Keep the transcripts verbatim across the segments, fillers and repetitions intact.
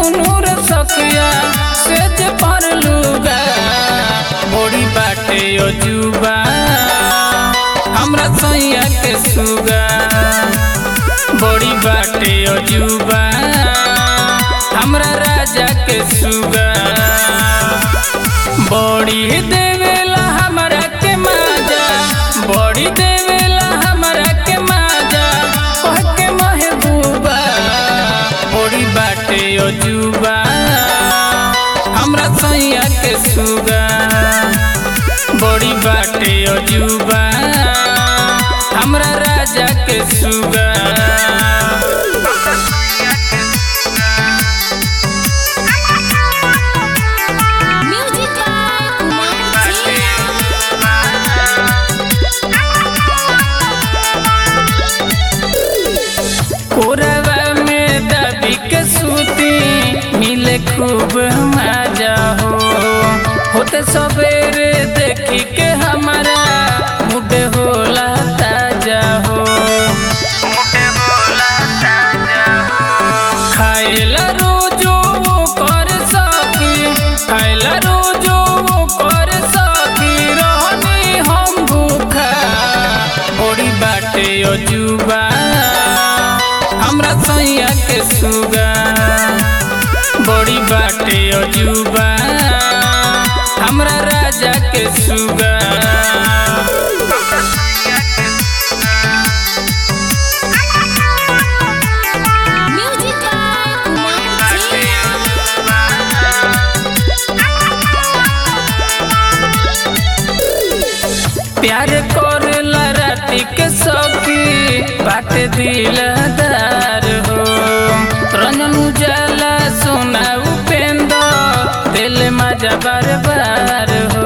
दुनू रे सखिया सेज पर लुगा बड़ी बाटे अजूबा हमरा सैया के सुगा बड़ी बाटे अजूबा हमरा राजा के सुगा बड़ी देवेला हमरा के माजा बड़ी देवेला हमरा के माजा कह के महबूबा बड़ी बाटे अजूबा हमरा सैया के सुगा बड़ी बाटे अजूबा हमरा राजा के सुगा कोरवा में दबी के सूती मिले खूब मजा हो होते सवेरे देखी के हमारा मुड होला ताजा हो खाइला रोजो वो कर सकी खाइला रोजो वो कर सकी रहनी हम भूखा बड़ी बाटे अजूबा हमरा सैया के सुगा बड़ी बाटे अजूबा हमरा राजा के सुगा प्यार करेला राती के सखी बाटे दिलदार हो रंजन उजाला सोना उपेंद्र दिल मजा बार बार हो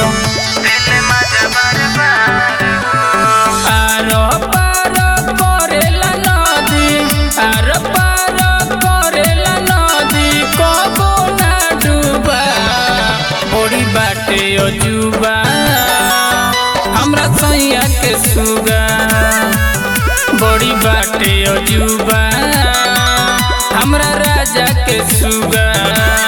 आर पार करेला नदी आर पार करेला नदी कबो ना डूबा बड़ी बाटे अजूबा हमरा सैया के सुगा बड़ी बाटे अजूबा हमरा राजा के सुगा।